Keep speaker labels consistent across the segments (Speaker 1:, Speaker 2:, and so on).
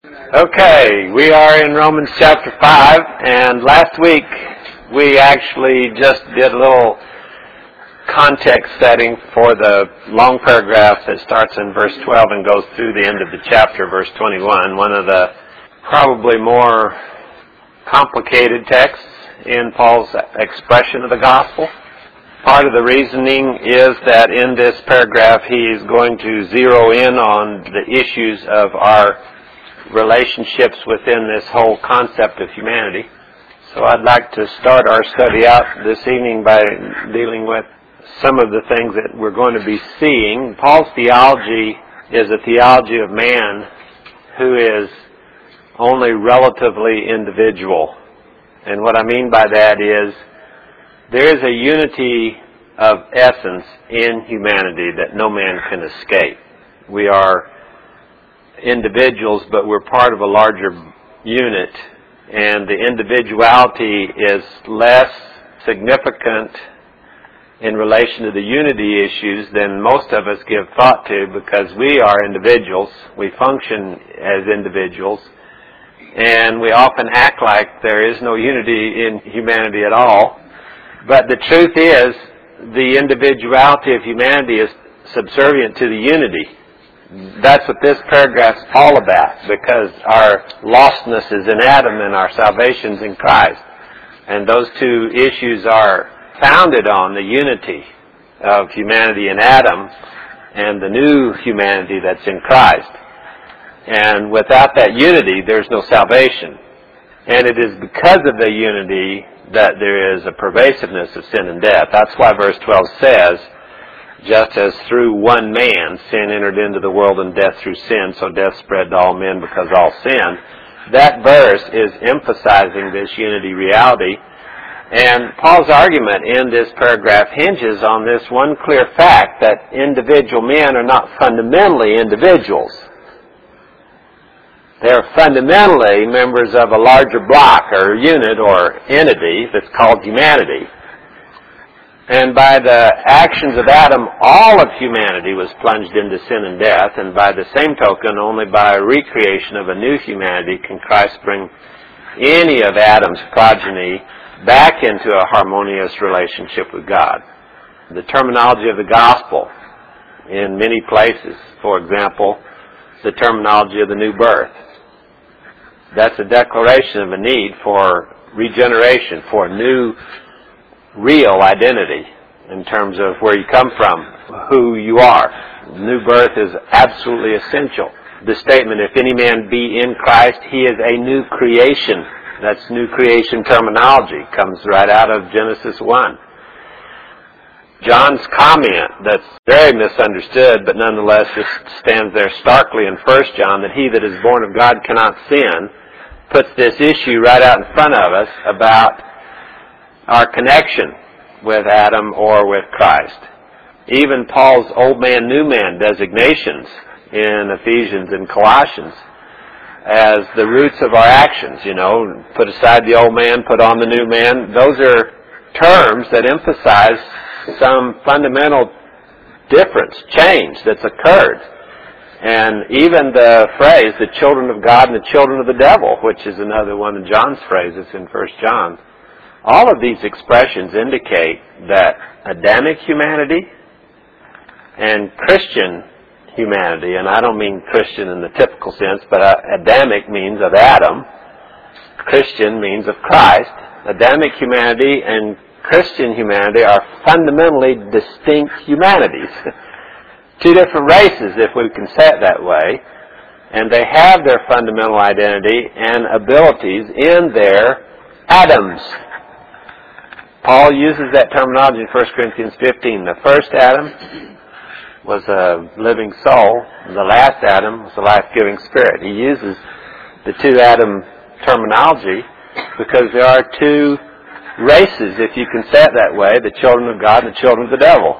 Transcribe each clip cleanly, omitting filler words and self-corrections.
Speaker 1: Okay, we are in Romans chapter 5, and last week we actually just did a little context setting for the long paragraph that starts in verse 12 and goes through the end of the chapter, verse 21, one of the probably more complicated texts in Paul's expression of the gospel. Part of the reasoning is that in this paragraph he is going to zero in on the issues of our relationships within this whole concept of humanity. So I'd like to start our study out this evening by dealing with some of the things that we're going to be seeing. Paul's theology is a theology of man who is only relatively individual. And what I mean by that is there is a unity of essence in humanity that no man can escape. We are individuals, but we're part of a larger unit, and the individuality is less significant in relation to the unity issues than most of us give thought to, because we are individuals, we function as individuals, and we often act like there is no unity in humanity at all. But the truth is, the individuality of humanity is subservient to the unity. That's what this paragraph's all about, because our lostness is in Adam and our salvation's in Christ. And those two issues are founded on the unity of humanity in Adam and the new humanity that's in Christ. And without that unity, there's no salvation. And it is because of the unity that there is a pervasiveness of sin and death. That's why verse 12 says, just as through one man sin entered into the world and death through sin, so death spread to all men because all sinned. That verse is emphasizing this unity reality. And Paul's argument in this paragraph hinges on this one clear fact, that individual men are not fundamentally individuals. They're fundamentally members of a larger block or unit or entity that's called humanity. And by the actions of Adam, all of humanity was plunged into sin and death, and by the same token, only by a recreation of a new humanity can Christ bring any of Adam's progeny back into a harmonious relationship with God. The terminology of the gospel in many places, for example, the terminology of the new birth. That's a declaration of a need for regeneration, for a new real identity in terms of where you come from, who you are. New birth is absolutely essential. The statement, if any man be in Christ, he is a new creation. That's new creation terminology. Comes right out of Genesis 1. John's comment that's very misunderstood, but nonetheless just stands there starkly in 1 John, that he that is born of God cannot sin, puts this issue right out in front of us about our connection with Adam or with Christ. Even Paul's old man, new man designations in Ephesians and Colossians as the roots of our actions, put aside the old man, put on the new man. Those are terms that emphasize some fundamental difference, change that's occurred. And even the phrase, the children of God and the children of the devil, which is another one of John's phrases in 1 John, all of these expressions indicate that Adamic humanity and Christian humanity, and I don't mean Christian in the typical sense, but Adamic means of Adam, Christian means of Christ. Adamic humanity and Christian humanity are fundamentally distinct humanities. Two different races, if we can say it that way, and they have their fundamental identity and abilities in their Adams. Paul uses that terminology in 1 Corinthians 15. The first Adam was a living soul. The last Adam was a life-giving spirit. He uses the two Adam terminology because there are two races, if you can say it that way, the children of God and the children of the devil.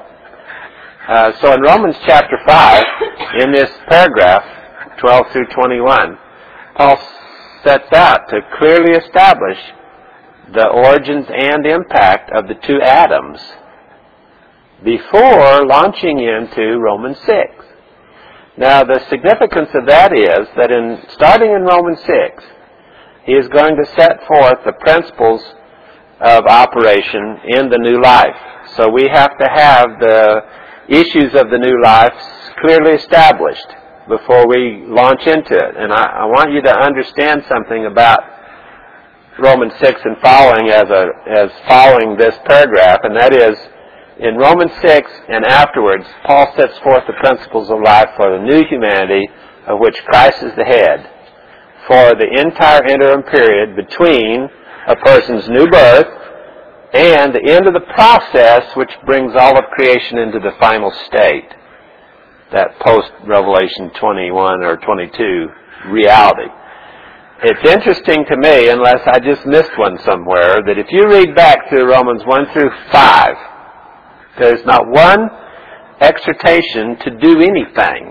Speaker 1: So in Romans chapter 5, in this paragraph, 12 through 21, Paul sets out to clearly establish the origins and impact of the two Adams before launching into Romans 6. Now, the significance of that is that starting in Romans 6, he is going to set forth the principles of operation in the new life. So we have to have the issues of the new life clearly established before we launch into it. And I want you to understand something about Romans 6 and following as following this paragraph, and that is, in Romans 6 and afterwards, Paul sets forth the principles of life for the new humanity of which Christ is the head, for the entire interim period between a person's new birth and the end of the process which brings all of creation into the final state, that post-Revelation 21 or 22 reality. It's interesting to me, unless I just missed one somewhere, that if you read back through Romans 1 through 5, there's not one exhortation to do anything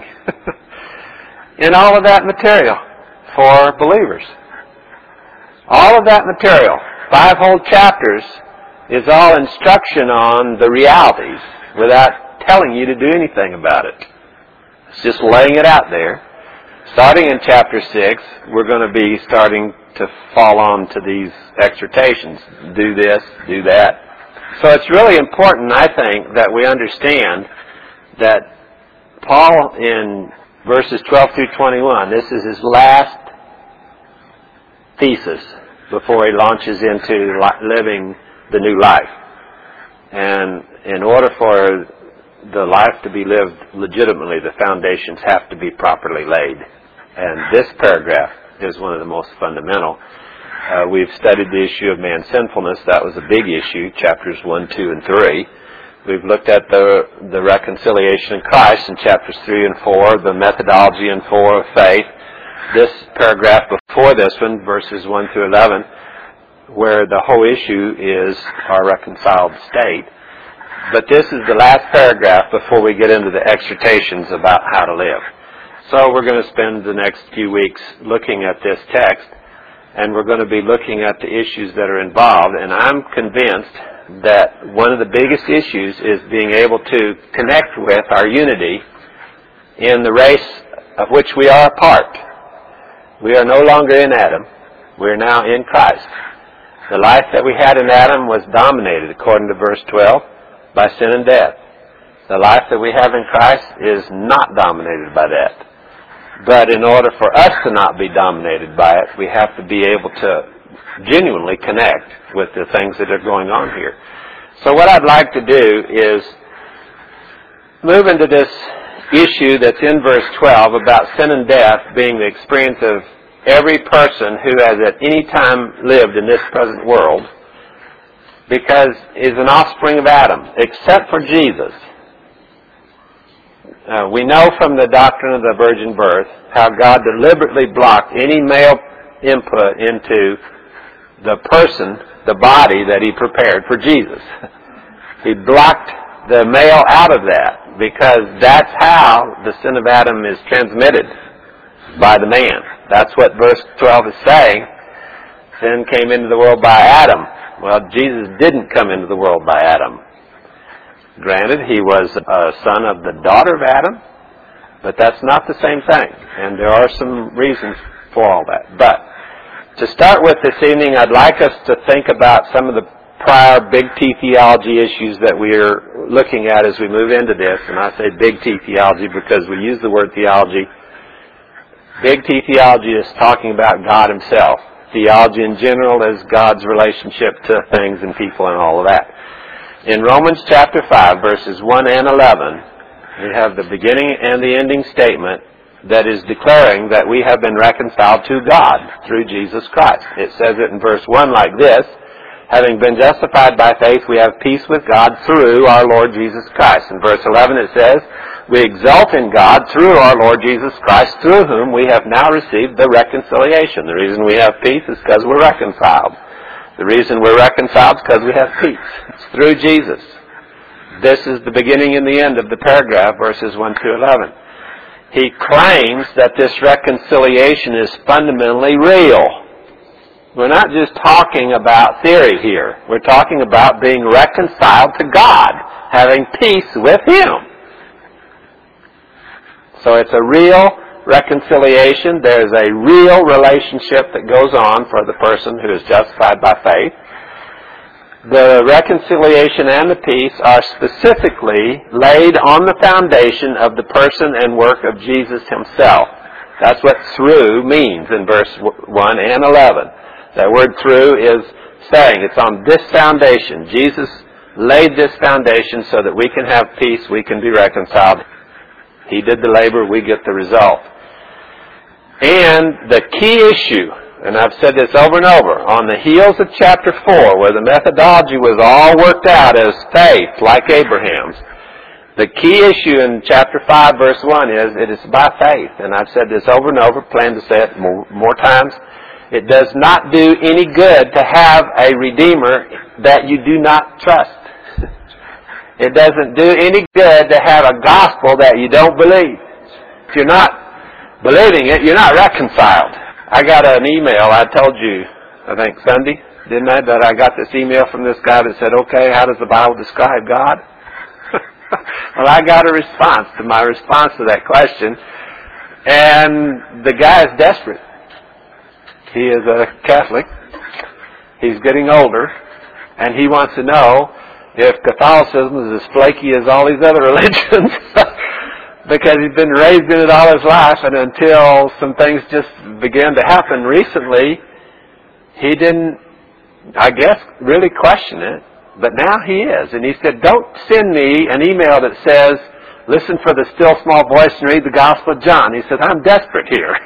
Speaker 1: in all of that material for believers. All of that material, 5 whole chapters, is all instruction on the realities without telling you to do anything about it. It's just laying it out there. Starting in chapter 6, we're going to be starting to fall on to these exhortations. Do this, do that. So it's really important, I think, that we understand that Paul, in verses 12 through 21, this is his last thesis before he launches into living the new life. And in order for the life to be lived legitimately, the foundations have to be properly laid. And this paragraph is one of the most fundamental. We've studied the issue of man's sinfulness. That was a big issue, chapters 1, 2, and 3. We've looked at the reconciliation in Christ in chapters 3 and 4, the methodology in 4 of faith. This paragraph before this one, verses 1 through 11, where the whole issue is our reconciled state. But this is the last paragraph before we get into the exhortations about how to live. So we're going to spend the next few weeks looking at this text, and we're going to be looking at the issues that are involved. And I'm convinced that one of the biggest issues is being able to connect with our unity in the race of which we are a part. We are no longer in Adam. We are now in Christ. The life that we had in Adam was dominated, according to verse 12, by sin and death. The life that we have in Christ is not dominated by that. But in order for us to not be dominated by it, we have to be able to genuinely connect with the things that are going on here. So what I'd like to do is move into this issue that's in verse 12 about sin and death being the experience of every person who has at any time lived in this present world, because is an offspring of Adam, except for Jesus. We know from the doctrine of the virgin birth how God deliberately blocked any male input into the person, the body that He prepared for Jesus. He blocked the male out of that, because that's how the sin of Adam is transmitted by the man. That's what verse 12 is saying. Sin came into the world by Adam. Well, Jesus didn't come into the world by Adam. Granted, he was a son of the daughter of Adam, but that's not the same thing. And there are some reasons for all that. But to start with this evening, I'd like us to think about some of the prior big T theology issues that we're looking at as we move into this. And I say big T theology because we use the word theology. Big T theology is talking about God Himself. Theology in general is God's relationship to things and people and all of that. In Romans chapter 5, verses 1 and 11, we have the beginning and the ending statement that is declaring that we have been reconciled to God through Jesus Christ. It says it in verse 1 like this: having been justified by faith, we have peace with God through our Lord Jesus Christ. In verse 11 it says, we exult in God through our Lord Jesus Christ, through whom we have now received the reconciliation. The reason we have peace is because we're reconciled. The reason we're reconciled is because we have peace. It's through Jesus. This is the beginning and the end of the paragraph, verses 1 through 11. He claims that this reconciliation is fundamentally real. We're not just talking about theory here. We're talking about being reconciled to God, having peace with Him. So it's a real reconciliation. There's a real relationship that goes on for the person who is justified by faith. The reconciliation and the peace are specifically laid on the foundation of the person and work of Jesus himself. That's what through means in verse 1 and 11. That word through is saying it's on this foundation. Jesus laid this foundation so that we can have peace, we can be reconciled. He did the labor, we get the result. And the key issue, and I've said this over and over, on the heels of chapter 4, where the methodology was all worked out as faith, like Abraham's, the key issue in chapter 5, verse 1 is, it is by faith. And I've said this over and over, plan to say it more times. It does not do any good to have a Redeemer that you do not trust. It doesn't do any good to have a gospel that you don't believe. If you're not believing it, you're not reconciled. I got an email, I told you, I think Sunday, didn't I, that I got this email from this guy that said, okay, how does the Bible describe God? Well, I got a response to my response to that question, and the guy is desperate. He is a Catholic. He's getting older, and he wants to know if Catholicism is as flaky as all these other religions, because he's been raised in it all his life, and until some things just began to happen recently, he didn't, I guess, really question it. But now he is. And he said, don't send me an email that says, listen for the still small voice and read the Gospel of John. He said, I'm desperate here.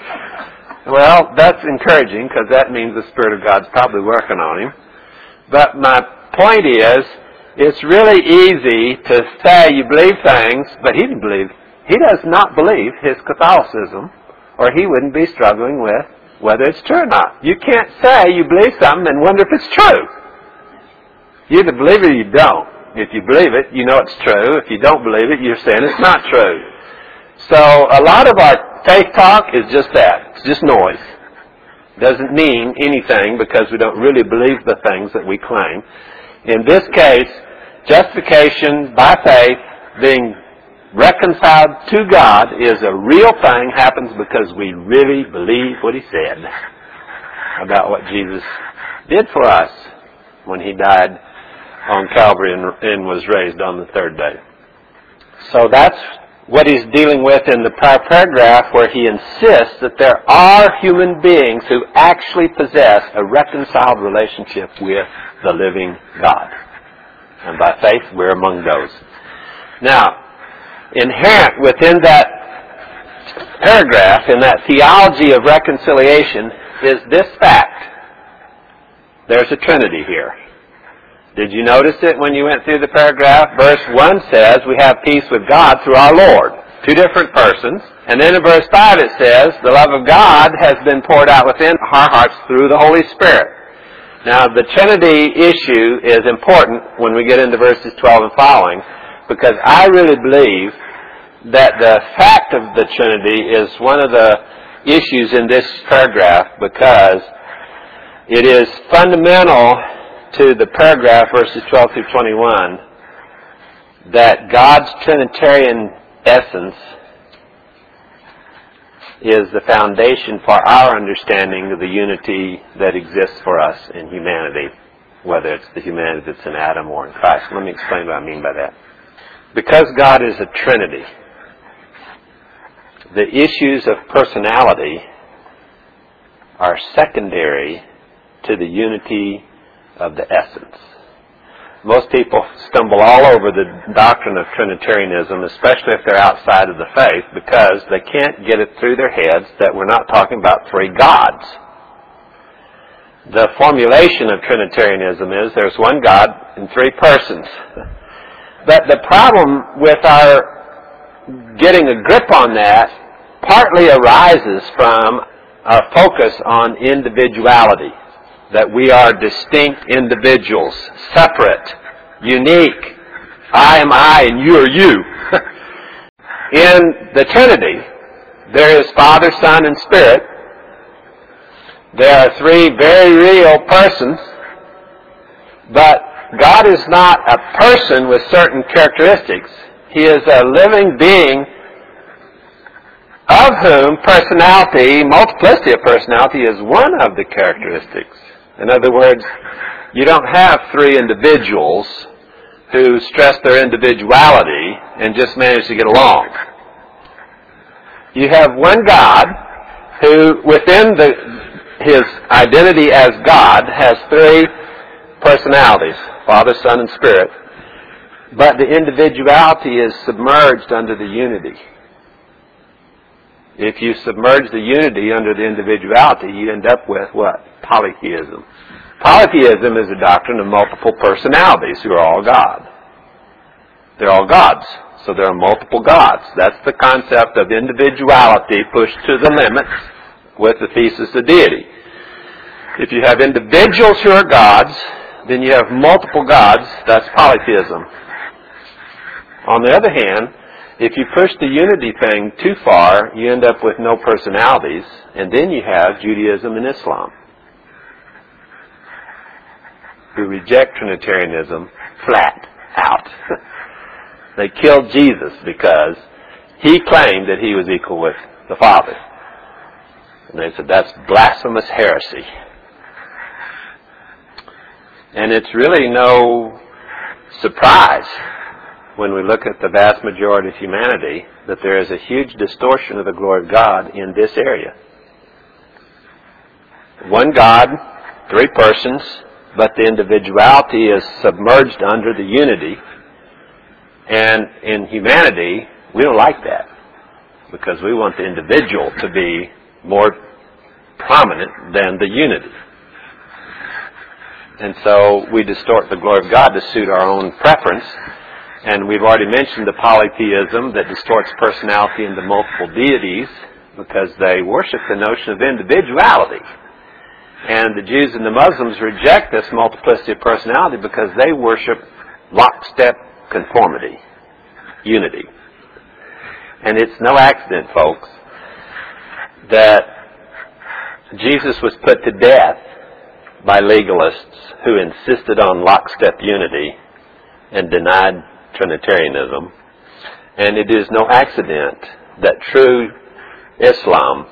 Speaker 1: Well, that's encouraging, because that means the Spirit of God's probably working on him. But my point is, it's really easy to say you believe things, but he didn't believe. He does not believe his Catholicism, or he wouldn't be struggling with whether it's true or not. You can't say you believe something and wonder if it's true. You either believe it or you don't. If you believe it, you know it's true. If you don't believe it, you're saying it's not true. So a lot of our faith talk is just that. It's just noise. It doesn't mean anything because we don't really believe the things that we claim. In this case, justification by faith, being reconciled to God, is a real thing, happens because we really believe what he said about what Jesus did for us when he died on Calvary and was raised on the third day. So that's what he's dealing with in the prior paragraph, where he insists that there are human beings who actually possess a reconciled relationship with the living God. And by faith, we're among those. Now, inherent within that paragraph, in that theology of reconciliation, is this fact. There's a Trinity here. Did you notice it when you went through the paragraph? Verse 1 says we have peace with God through our Lord. Two different persons. And then in verse 5 it says the love of God has been poured out within our hearts through the Holy Spirit. Now the Trinity issue is important when we get into verses 12 and following, because I really believe that the fact of the Trinity is one of the issues in this paragraph, because it is fundamental to the paragraph, verses 12 through 21, that God's Trinitarian essence is the foundation for our understanding of the unity that exists for us in humanity, whether it's the humanity that's in Adam or in Christ. Let me explain what I mean by that. Because God is a Trinity, the issues of personality are secondary to the unity of the essence. Most people stumble all over the doctrine of Trinitarianism, especially if they're outside of the faith, because they can't get it through their heads that we're not talking about three gods. The formulation of Trinitarianism is there's one God in three persons. But the problem with our getting a grip on that partly arises from our focus on individuality. That we are distinct individuals, separate, unique. I am I and you are you. In the Trinity, there is Father, Son, and Spirit. There are three very real persons, but God is not a person with certain characteristics. He is a living being of whom personality, multiplicity of personality, is one of the characteristics. In other words, you don't have three individuals who stress their individuality and just manage to get along. You have one God who, within His identity as God, has three personalities, Father, Son, and Spirit, but the individuality is submerged under the unity. If you submerge the unity under the individuality, you end up with what? Polytheism. Polytheism is a doctrine of multiple personalities who are all God. They're all gods, so there are multiple gods. That's the concept of individuality pushed to the limits with the thesis of deity. If you have individuals who are gods, then you have multiple gods. That's polytheism. On the other hand, if you push the unity thing too far, you end up with no personalities, and then you have Judaism and Islam, who reject Trinitarianism flat out. They killed Jesus because He claimed that He was equal with the Father. And they said that's blasphemous heresy. And it's really no surprise when we look at the vast majority of humanity that there is a huge distortion of the glory of God in this area. One God, three persons, but the individuality is submerged under the unity. And in humanity, we don't like that because we want the individual to be more prominent than the unity. And so we distort the glory of God to suit our own preference. And we've already mentioned the polytheism that distorts personality into multiple deities because they worship the notion of individuality. And the Jews and the Muslims reject this multiplicity of personality because they worship lockstep conformity, unity. And it's no accident, folks, that Jesus was put to death by legalists who insisted on lockstep unity and denied Trinitarianism. And it is no accident that true Islam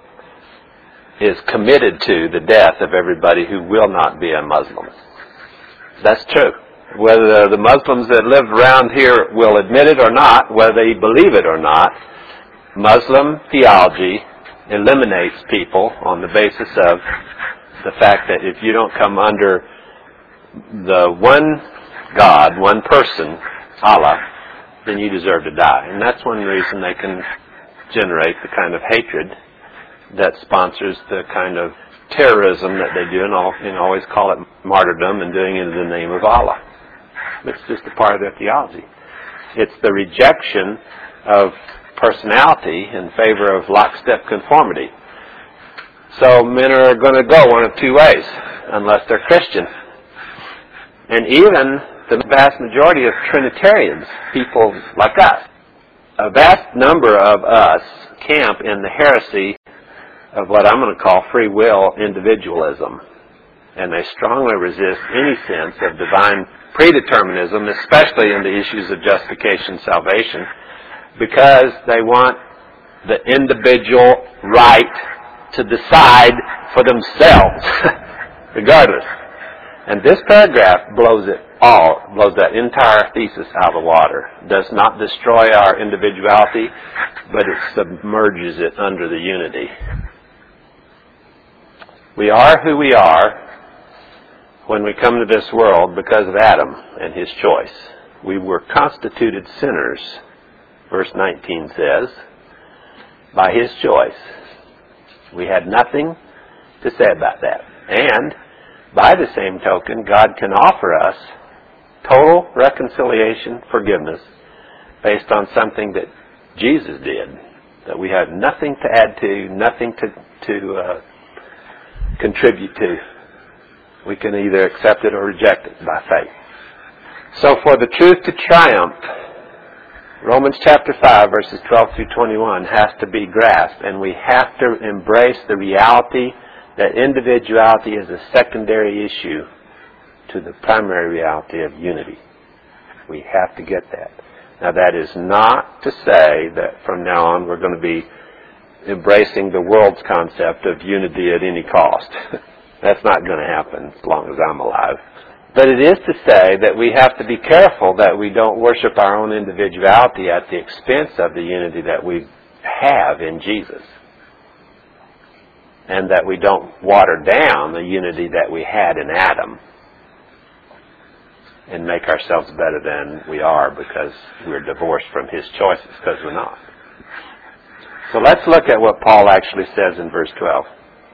Speaker 1: is committed to the death of everybody who will not be a Muslim. That's true. Whether the Muslims that live around here will admit it or not, whether they believe it or not, Muslim theology eliminates people on the basis of the fact that if you don't come under the one God, one person, Allah, then you deserve to die. And that's one reason they can generate the kind of hatred that sponsors the kind of terrorism that they do and always call it martyrdom and doing it in the name of Allah. It's just a part of their theology. It's the rejection of personality in favor of lockstep conformity. So men are going to go one of two ways, unless they're Christian. And even the vast majority of Trinitarians, people like us, a vast number of us camp in the heresy of what I'm going to call free will individualism. And they strongly resist any sense of divine predeterminism, especially in the issues of justification and salvation, because they want the individual right to decide for themselves, regardless. And this paragraph blows that entire thesis out of the water. Does not destroy our individuality, but it submerges it under the unity. We are who we are when we come to this world because of Adam and his choice. We were constituted sinners, verse 19 says, by his choice. We had nothing to say about that. And by the same token, God can offer us total reconciliation, forgiveness, based on something that Jesus did, that we have nothing to add to, nothing to contribute to. We can either accept it or reject it by faith. So for the truth to triumph, Romans chapter 5, verses 12 through 21 has to be grasped, and we have to embrace the reality that individuality is a secondary issue to the primary reality of unity. We have to get that. Now that is not to say that from now on we're going to be embracing the world's concept of unity at any cost. That's not going to happen as long as I'm alive. But it is to say that we have to be careful that we don't worship our own individuality at the expense of the unity that we have in Jesus. And that we don't water down the unity that we had in Adam and make ourselves better than we are because we're divorced from his choices, because we're not. So let's look at what Paul actually says in verse 12.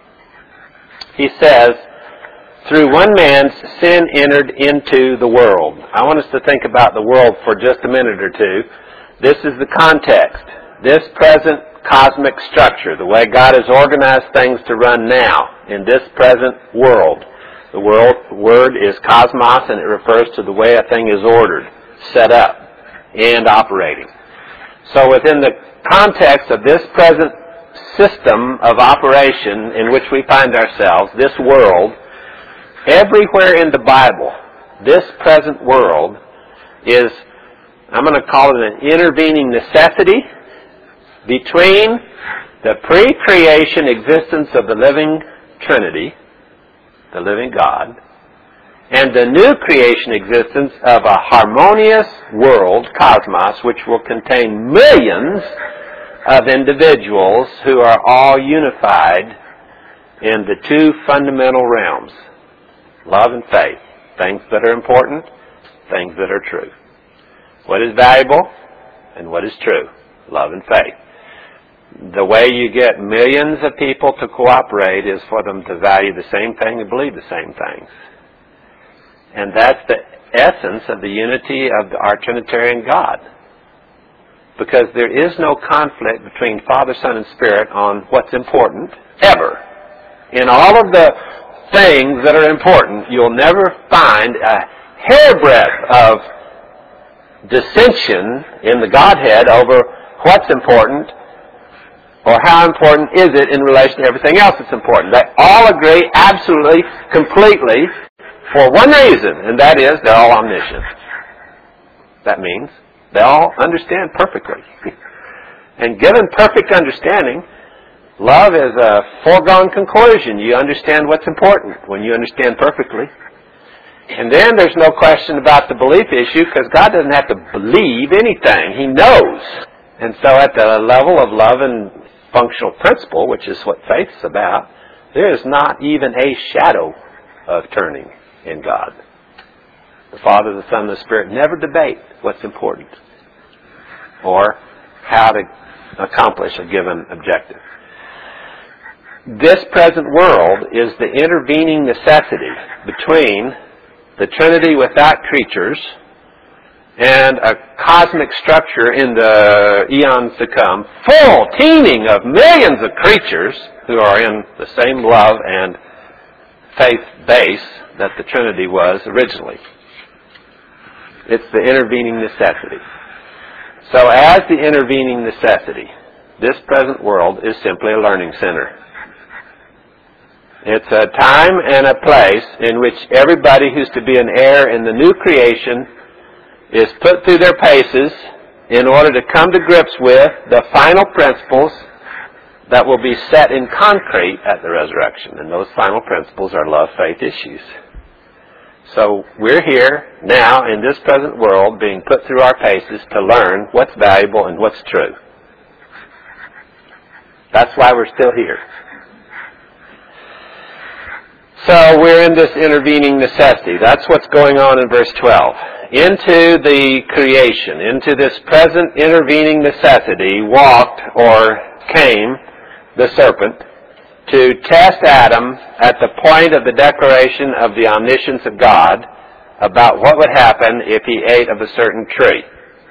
Speaker 1: He says, through one man's sin entered into the world. I want us to think about the world for just a minute or two. This is the context. This present cosmic structure, the way God has organized things to run now in this present world. The word is cosmos, and it refers to the way a thing is ordered, set up, and operating. So within the context of this present system of operation in which we find ourselves, this world, everywhere in the Bible, this present world is, I'm going to call it an intervening necessity between the pre-creation existence of the living Trinity, the living God, and the new creation existence of a harmonious world, cosmos, which will contain millions of individuals who are all unified in the two fundamental realms, love and faith, things that are important, things that are true. What is valuable and what is true, love and faith. The way you get millions of people to cooperate is for them to value the same thing and believe the same things. And that's the essence of the unity of our Trinitarian God. Because there is no conflict between Father, Son, and Spirit on what's important, ever. In all of the things that are important, you'll never find a hairbreadth of dissension in the Godhead over what's important or how important is it in relation to everything else that's important. They all agree absolutely, completely, for one reason, and that is they're all omniscient. That means they all understand perfectly. And given perfect understanding, love is a foregone conclusion. You understand what's important when you understand perfectly. And then there's no question about the belief issue, because God doesn't have to believe anything. He knows. And so at the level of love and functional principle, which is what faith is about, there is not even a shadow of turning in God. The Father, the Son, and the Spirit never debate what's important or how to accomplish a given objective. This present world is the intervening necessity between the Trinity without creatures and a cosmic structure in the eons to come, full, teeming of millions of creatures who are in the same love and faith base that the Trinity was originally. It's the intervening necessity. So as the intervening necessity, this present world is simply a learning center. It's a time and a place in which everybody who's to be an heir in the new creation is put through their paces in order to come to grips with the final principles that will be set in concrete at the resurrection. And those final principles are love, faith issues. So we're here now in this present world being put through our paces to learn what's valuable and what's true. That's why we're still here. So we're in this intervening necessity. That's what's going on in verse 12. Into the creation, into this present intervening necessity, walked or came the serpent to test Adam at the point of the declaration of the omniscience of God about what would happen if he ate of a certain tree.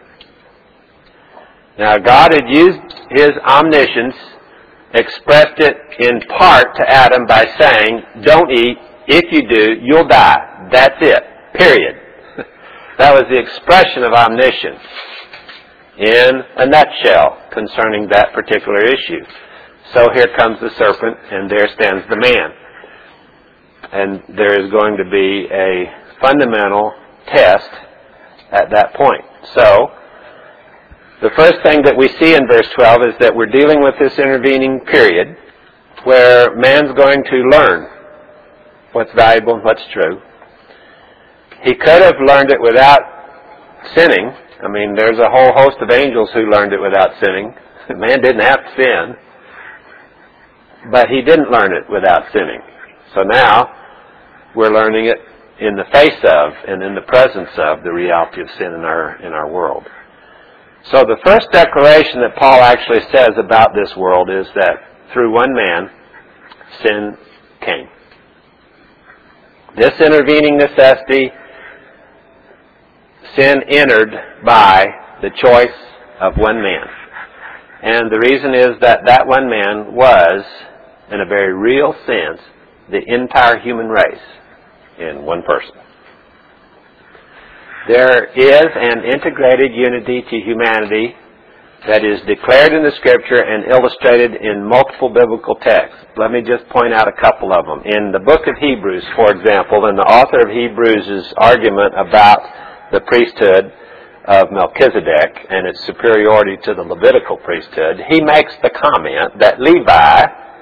Speaker 1: Now, God had used his omniscience, expressed it in part to Adam by saying, don't eat. If you do, you'll die. That's it. Period. That was the expression of omniscience in a nutshell concerning that particular issue. So here comes the serpent, and there stands the man. And there is going to be a fundamental test at that point. So, The first thing that we see in verse 12 is that we're dealing with this intervening period where man's going to learn what's valuable and what's true. He could have learned it without sinning. I mean, there's a whole host of angels who learned it without sinning. Man didn't have to sin. But he didn't learn it without sinning. So now we're learning it in the face of and in the presence of the reality of sin in our world. So the first declaration that Paul actually says about this world is that through one man, sin came. This intervening necessity, sin entered by the choice of one man. And the reason is that that one man was, in a very real sense, the entire human race in one person. There is an integrated unity to humanity that is declared in the Scripture and illustrated in multiple biblical texts. Let me just point out a couple of them. In the book of Hebrews, for example, and the author of Hebrews' argument about the priesthood of Melchizedek and its superiority to the Levitical priesthood, he makes the comment that Levi,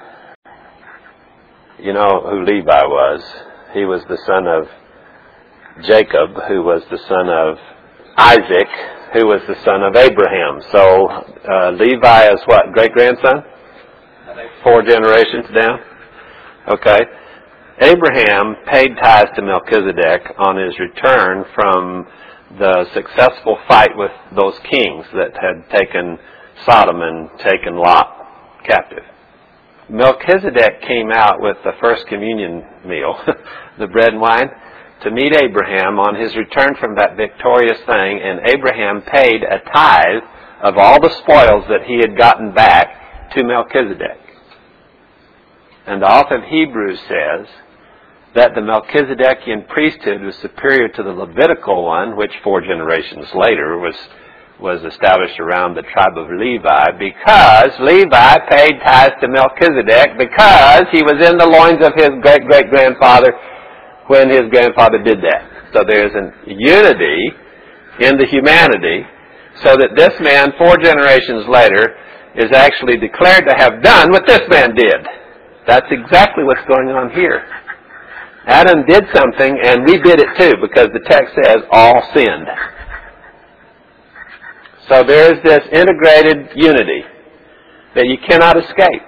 Speaker 1: you know who Levi was. He was the son of Jacob, who was the son of Isaac, who was the son of Abraham. So Levi is what? Great-grandson? 4 generations down? Okay. Abraham paid tithes to Melchizedek on his return from the successful fight with those kings that had taken Sodom and taken Lot captive. Melchizedek came out with the first communion meal, the bread and wine, to meet Abraham on his return from that victorious thing, and Abraham paid a tithe of all the spoils that he had gotten back to Melchizedek. And the author of Hebrews says that the Melchizedekian priesthood was superior to the Levitical one, which 4 generations later was established around the tribe of Levi, because Levi paid tithes to Melchizedek because he was in the loins of his great-great-grandfather when his grandfather did that. So there's a unity in the humanity so that this man, 4 generations later, is actually declared to have done what this man did. That's exactly what's going on here. Adam did something and we did it too, because the text says all sinned. So there's this integrated unity that you cannot escape.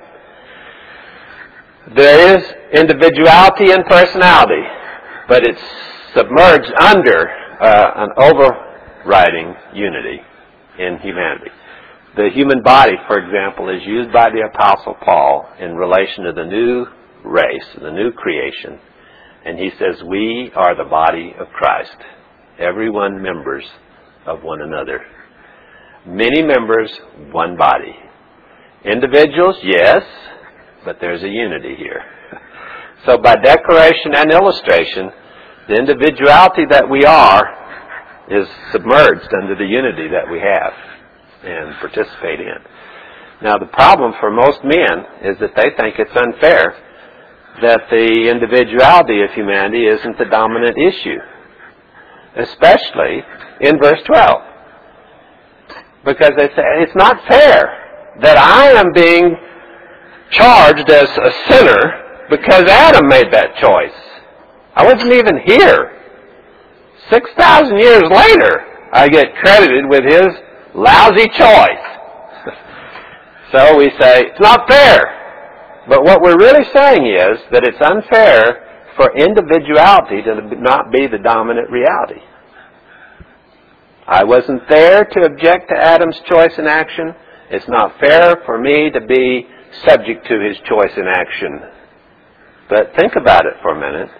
Speaker 1: There is individuality and personality, but it's submerged under an overriding unity in humanity. The human body, for example, is used by the Apostle Paul in relation to the new race, the new creation. And he says, we are the body of Christ, everyone members of one another. Many members, one body. Individuals, yes, but there's a unity here. So by declaration and illustration, the individuality that we are is submerged under the unity that we have and participate in. Now the problem for most men is that they think it's unfair that the individuality of humanity isn't the dominant issue, especially in verse 12. Because they say, it's not fair that I am being charged as a sinner because Adam made that choice. I wasn't even here. 6,000 years later, I get credited with his lousy choice. So we say, it's not fair. But what we're really saying is that it's unfair for individuality to not be the dominant reality. I wasn't there to object to Adam's choice and action. It's not fair for me to be subject to his choice and action. But think about it for a minute.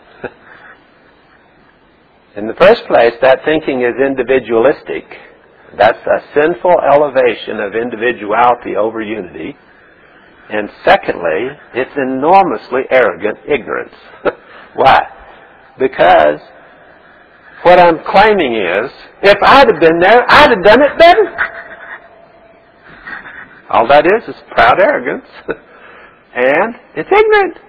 Speaker 1: In the first place, that thinking is individualistic. That's a sinful elevation of individuality over unity. And secondly, it's enormously arrogant ignorance. Why? Because what I'm claiming is, if I'd have been there, I'd have done it better. All that is proud arrogance. And it's ignorant.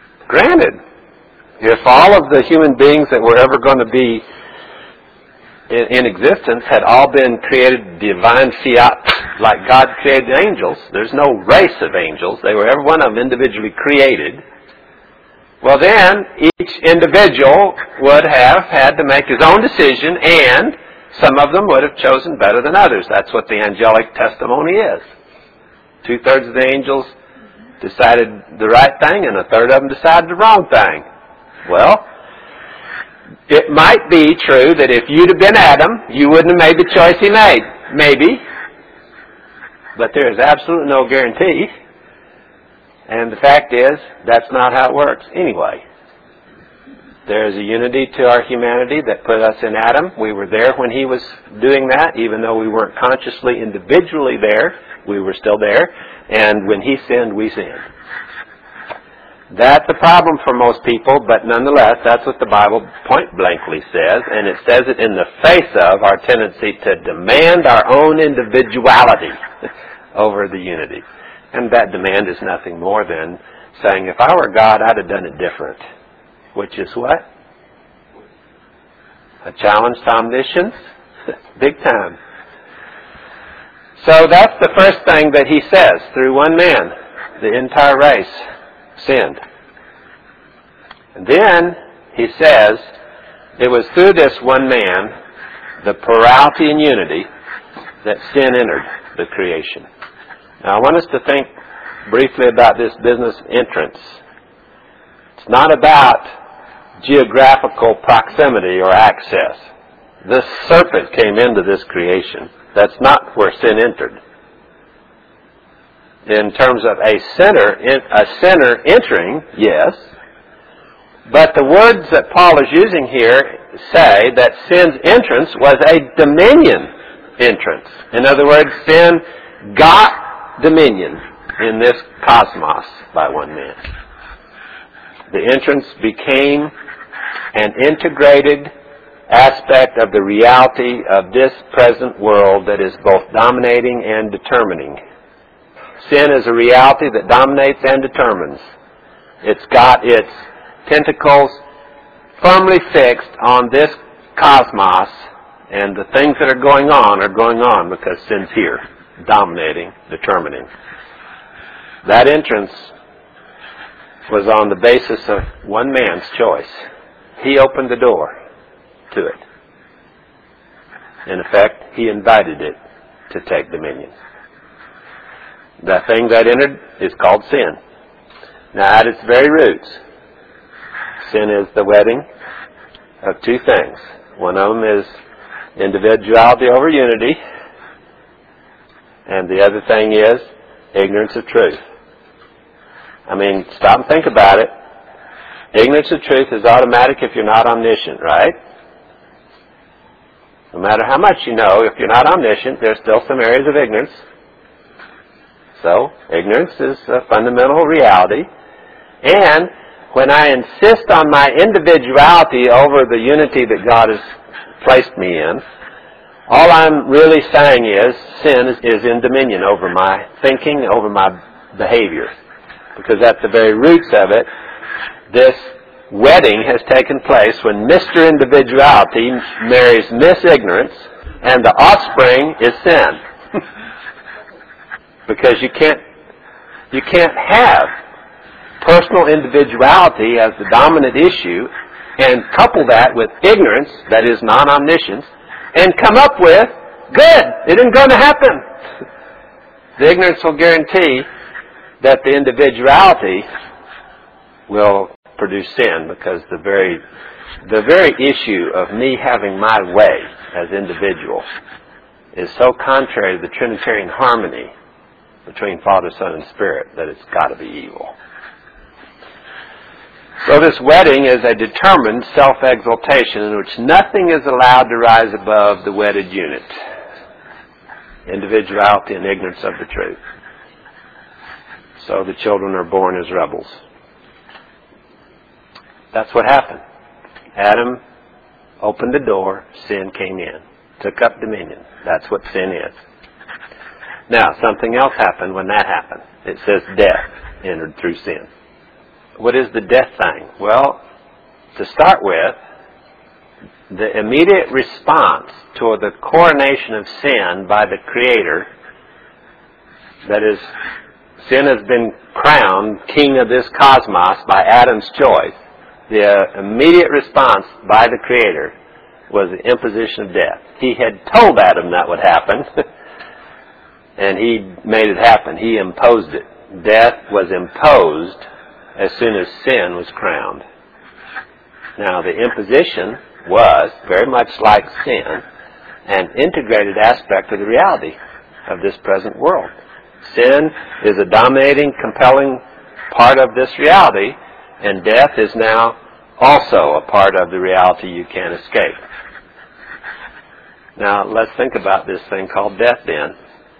Speaker 1: Granted, if all of the human beings that were ever going to be in existence had all been created divine fiat, like God created the angels. There's no race of angels. They were every one of them individually created. Well then, each individual would have had to make his own decision, and some of them would have chosen better than others. That's what the angelic testimony is. 2/3 of the angels decided the right thing, and 1/3 of them decided the wrong thing. Well, it might be true that if you'd have been Adam, you wouldn't have made the choice he made. Maybe. But there is absolutely no guarantee. And the fact is, that's not how it works anyway. There is a unity to our humanity that put us in Adam. We were there when he was doing that, even though we weren't consciously, individually there. We were still there. And when he sinned, we sinned. That's a problem for most people, but nonetheless, that's what the Bible point blankly says, and it says it in the face of our tendency to demand our own individuality over the unity. And that demand is nothing more than saying, if I were God, I'd have done it different. Which is what? A challenge to omniscience? Big time. So that's the first thing that he says. Through one man, the entire race sinned. And then he says, it was through this one man, the plurality and unity, that sin entered the creation. Now I want us to think briefly about this business entrance. It's not about geographical proximity or access. The serpent came into this creation. That's not where sin entered. In terms of a sinner entering, yes. But the words that Paul is using here say that sin's entrance was a dominion entrance. In other words, sin got dominion in this cosmos by one man. The entrance became an integrated aspect of the reality of this present world that is both dominating and determining. Sin is a reality that dominates and determines. It's got its tentacles firmly fixed on this cosmos, and the things that are going on because sin's here, dominating, determining. That entrance was on the basis of one man's choice. He opened the door to it. In effect, he invited it to take dominion. The thing that entered is called sin. Now, at its very roots, sin is the wedding of two things. One of them is individuality over unity, and the other thing is ignorance of truth. I mean, stop and think about it. Ignorance of truth is automatic if you're not omniscient, right? No matter how much you know, if you're not omniscient, there's still some areas of ignorance. So, ignorance is a fundamental reality. And when I insist on my individuality over the unity that God has placed me in, all I'm really saying is sin is in dominion over my thinking, over my behavior. Because at the very roots of it, this wedding has taken place when Mr. Individuality marries Miss Ignorance, and the offspring is sin. Because you can't have personal individuality as the dominant issue and couple that with ignorance, that is non-omniscience, and come up with, good, it isn't going to happen. The ignorance will guarantee that the individuality will produce sin, because the very issue of me having my way as individual is so contrary to the Trinitarian harmony between Father, Son, and Spirit that it's got to be evil. So this wedding is a determined self-exaltation in which nothing is allowed to rise above the wedded unit. Individuality and ignorance of the truth. So the children are born as rebels. That's what happened. Adam opened the door, sin came in, took up dominion. That's what sin is. Now, something else happened when that happened. It says death entered through sin. What is the death thing? Well, to start with, the immediate response to the coronation of sin by the Creator, that is, sin has been crowned king of this cosmos by Adam's choice. The immediate response by the Creator was the imposition of death. He had told Adam that would happen, and he made it happen. He imposed it. Death was imposed as soon as sin was crowned. Now, the imposition was, very much like sin, an integrated aspect of the reality of this present world. Sin is a dominating, compelling part of this reality, and death is now also a part of the reality you can't escape. Now, let's think about this thing called death then.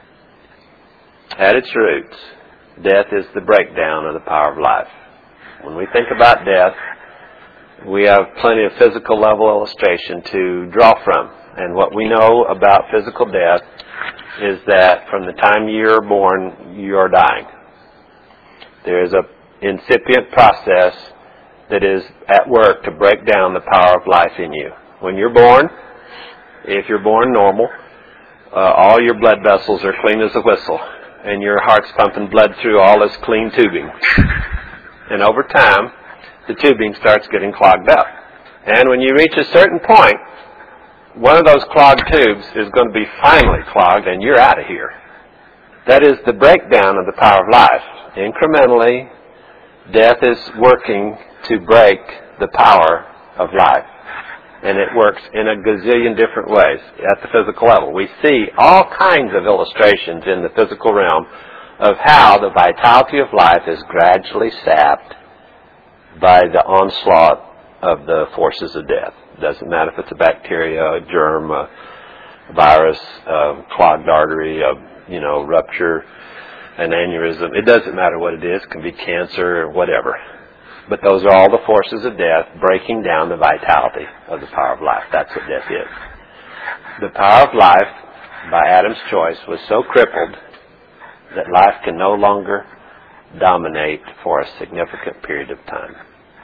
Speaker 1: At its roots, death is the breakdown of the power of life. When we think about death, we have plenty of physical level illustration to draw from. And what we know about physical death is that from the time you're born, you're dying. There is an incipient process that is at work to break down the power of life in you. When you're born, if you're born normal, all your blood vessels are clean as a whistle, and your heart's pumping blood through all this clean tubing. And over time, the tubing starts getting clogged up. And when you reach a certain point, one of those clogged tubes is going to be finally clogged, and you're out of here. That is the breakdown of the power of life. Incrementally, death is working to break the power of life. And it works in a gazillion different ways at the physical level. We see all kinds of illustrations in the physical realm of how the vitality of life is gradually sapped by the onslaught of the forces of death. It doesn't matter if it's a bacteria, a germ, a virus, a clogged artery, a rupture, an aneurysm. It doesn't matter what it is. It can be cancer or whatever. But those are all the forces of death breaking down the vitality of the power of life. That's what death is. The power of life, by Adam's choice, was so crippled that life can no longer dominate for a significant period of time.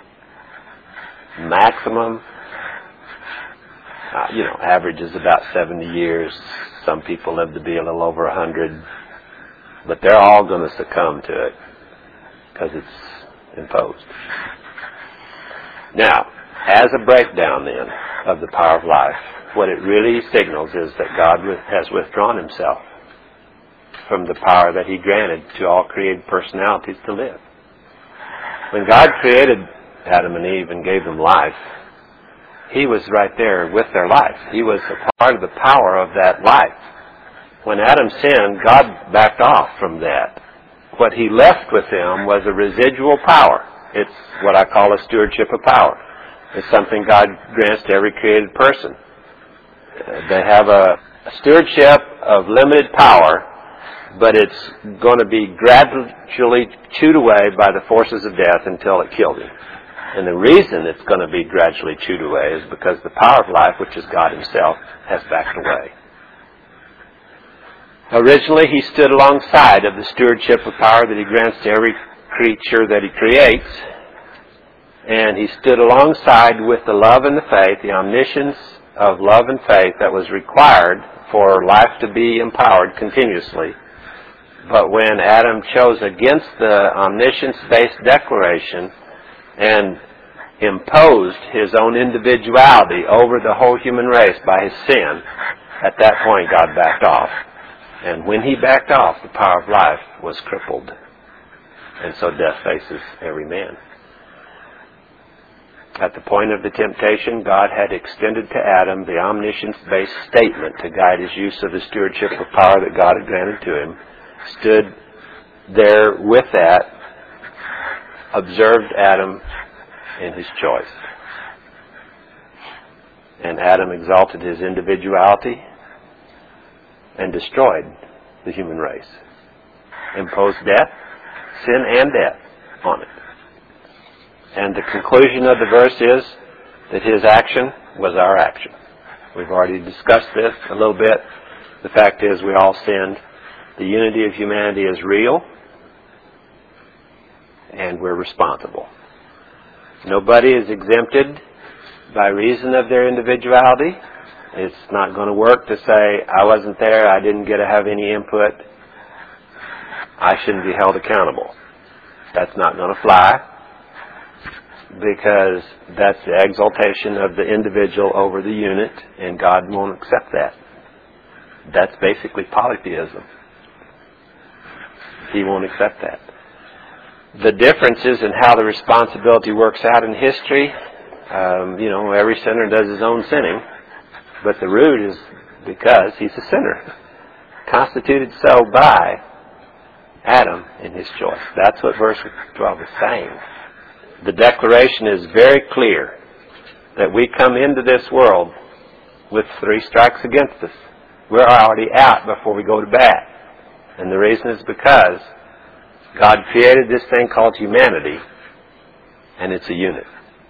Speaker 1: Maximum, average is about 70 years. Some people live to be a little over 100. But they're all going to succumb to it because it's imposed. Now, as a breakdown then of the power of life, what it really signals is that God has withdrawn himself from the power that he granted to all created personalities to live. When God created Adam and Eve and gave them life, he was right there with their life. He was a part of the power of that life. When Adam sinned, God backed off from that. What he left with them was a residual power. It's what I call a stewardship of power. It's something God grants to every created person. They have a stewardship of limited power, but it's going to be gradually chewed away by the forces of death until it kills him. And the reason it's going to be gradually chewed away is because the power of life, which is God himself, has backed away. Originally, he stood alongside of the stewardship of power that he grants to every creature that he creates. And he stood alongside with the love and the faith, the omniscience of love and faith that was required for life to be empowered continuously. But when Adam chose against the omniscience-based declaration and imposed his own individuality over the whole human race by his sin, at that point God backed off. And when he backed off, the power of life was crippled. And so death faces every man. At the point of the temptation, God had extended to Adam the omniscience-based statement to guide his use of the stewardship of power that God had granted to him, stood there with that, observed Adam in his choice. And Adam exalted his individuality and destroyed the human race. Imposed death, sin and death on it. And the conclusion of the verse is that his action was our action. We've already discussed this a little bit. The fact is we all sinned. The unity of humanity is real, and we're responsible. Nobody is exempted by reason of their individuality. It's not going to work to say, I wasn't there, I didn't get to have any input, I shouldn't be held accountable. That's not going to fly, because that's the exaltation of the individual over the unit, and God won't accept that. That's basically polytheism. He won't accept that. The differences in how the responsibility works out in history, every sinner does his own sinning, but the root is because he's a sinner, constituted so by Adam in his choice. That's what verse 12 is saying. The declaration is very clear that we come into this world with 3 strikes against us. We're already out before we go to bat. And the reason is because God created this thing called humanity, and it's a unit.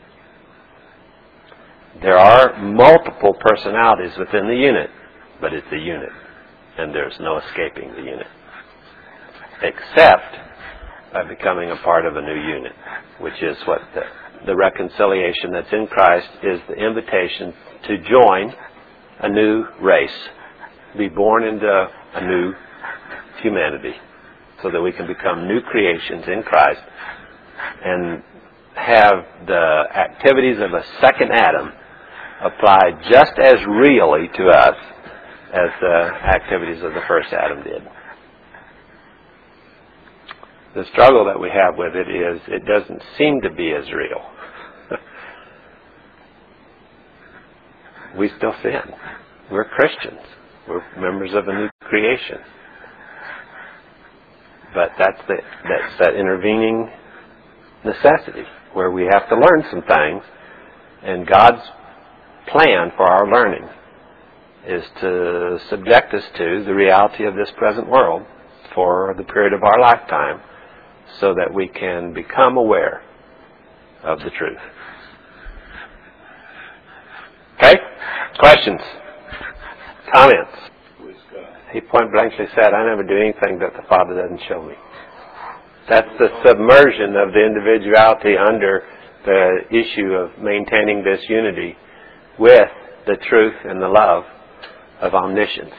Speaker 1: There are multiple personalities within the unit, but it's a unit, and there's no escaping the unit, except by becoming a part of a new unit, which is what the reconciliation that's in Christ is, the invitation to join a new race, be born into a new humanity, so that we can become new creations in Christ and have the activities of a second Adam apply just as really to us as the activities of the first Adam did. The struggle that we have with it is it doesn't seem to be as real. We still sin. We're Christians. We're members of a new creation. But that's that intervening necessity where we have to learn some things, and God's plan for our learning is to subject us to the reality of this present world for the period of our lifetime, so that we can become aware of the truth. Okay? Questions? Comments? He point blankly said, I never do anything that the Father doesn't show me. That's the submersion of the individuality under the issue of maintaining this unity with the truth and the love of omniscience.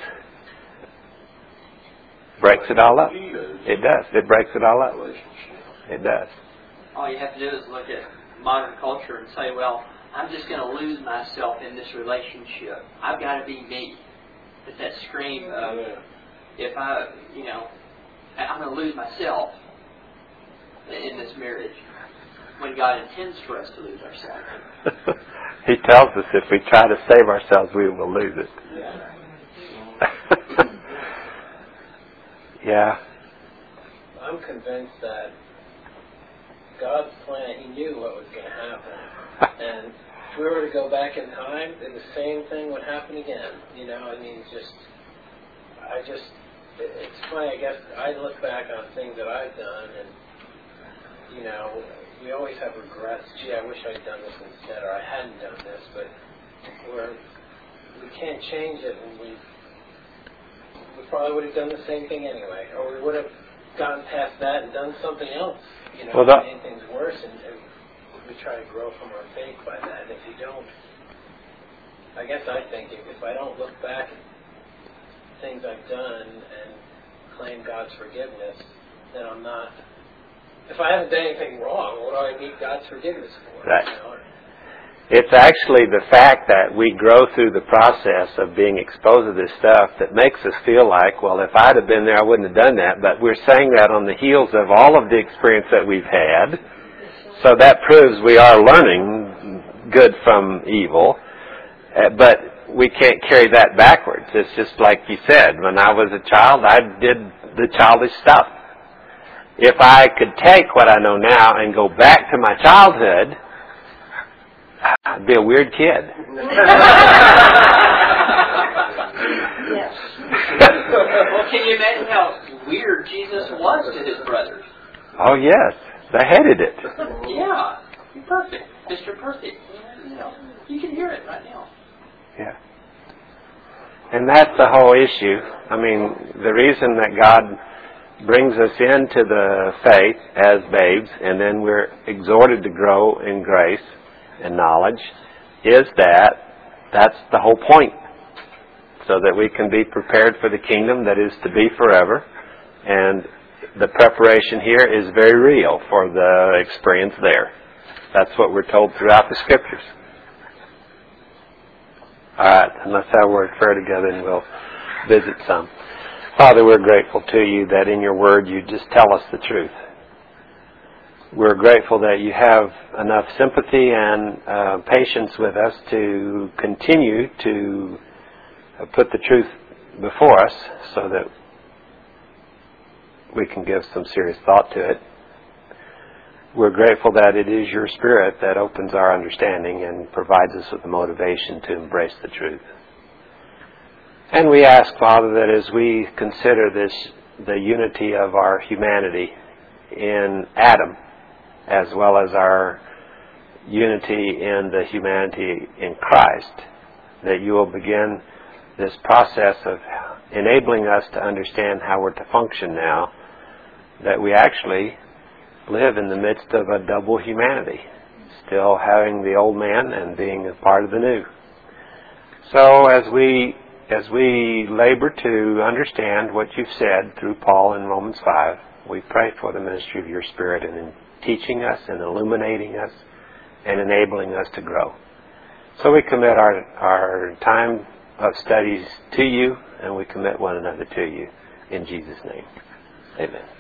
Speaker 1: Breaks it all up. It does. It breaks it all up. It does.
Speaker 2: All you have to do is look at modern culture and say, well, I'm just going to lose myself in this relationship. I've got to be me. It's that scream of, if I'm going to lose myself in this marriage, when God intends for us to lose ourselves.
Speaker 1: He tells us if we try to save ourselves, we will lose it. Yeah.
Speaker 3: I'm convinced that God's plan, He knew what was going to happen. And if we were to go back in time, then the same thing would happen again. It's funny, I guess I look back on things that I've done, and, we always have regrets. Gee, I wish I'd done this instead, or I hadn't done this, but we can't change it, and we probably would have done the same thing anyway, or we would have gotten past that and done something else, made things worse, and we try to grow from our faith by that. And if you don't, I guess I think if I don't look back at things I've done and claim God's forgiveness, then I'm not. If I haven't done anything wrong, what do I need God's forgiveness for?
Speaker 1: Right. It's actually the fact that we grow through the process of being exposed to this stuff that makes us feel like, well, if I'd have been there, I wouldn't have done that. But we're saying that on the heels of all of the experience that we've had. So that proves we are learning good from evil. But we can't carry that backwards. It's just like you said, when I was a child, I did the childish stuff. If I could take what I know now and go back to my childhood, I'd be a weird kid.
Speaker 2: Well, can you imagine how weird Jesus was to his brothers?
Speaker 1: Oh, yes. They hated it.
Speaker 2: Yeah. You're perfect. Mr. Perfect. You can hear it right now.
Speaker 1: Yeah. And that's the whole issue. I mean, the reason that God brings us into the faith as babes, and then we're exhorted to grow in grace and knowledge, is that that's the whole point, so that we can be prepared for the kingdom that is to be forever. And the preparation here is very real for the experience there. That's what we're told throughout the Scriptures. All right, and let's have a word of prayer together and we'll visit some. Father, we're grateful to you that in your word you just tell us the truth. We're grateful that you have enough sympathy and patience with us to continue to put the truth before us so that we can give some serious thought to it. We're grateful that it is your Spirit that opens our understanding and provides us with the motivation to embrace the truth. And we ask, Father, that as we consider the unity of our humanity in Adam, as well as our unity in the humanity in Christ, that you will begin this process of enabling us to understand how we're to function now, that we actually live in the midst of a double humanity, still having the old man and being a part of the new. So as we labor to understand what you've said through Paul in Romans 5, we pray for the ministry of your Spirit in teaching us and illuminating us and enabling us to grow. So we commit our time of studies to you, and we commit one another to you. In Jesus' name, amen.